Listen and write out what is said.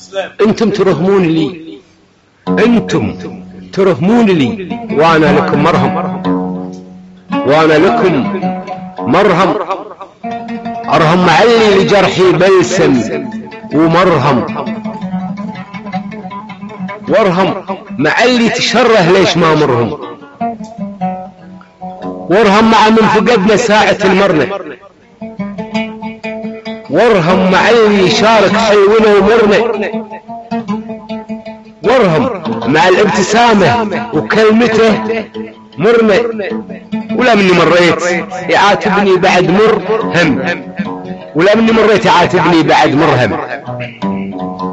انتم ترهمون لي، انتم ترهمون لي، وانا لكم مرهم، وانا لكم مرهم. ارهم معلي لجرحي بلسم ومرهم، وارهم معلي تشره ليش ما مرهم، وارهم مع من فقدنا ساعة المرنة، وارهم معلي يشارك حلونا ومرنا، وارهم مع الابتسامة وكلمته مرنا، ولا مني مريت يعاتبني بعد مر هم، ولا مني مريت يعاتبني بعد مرهم.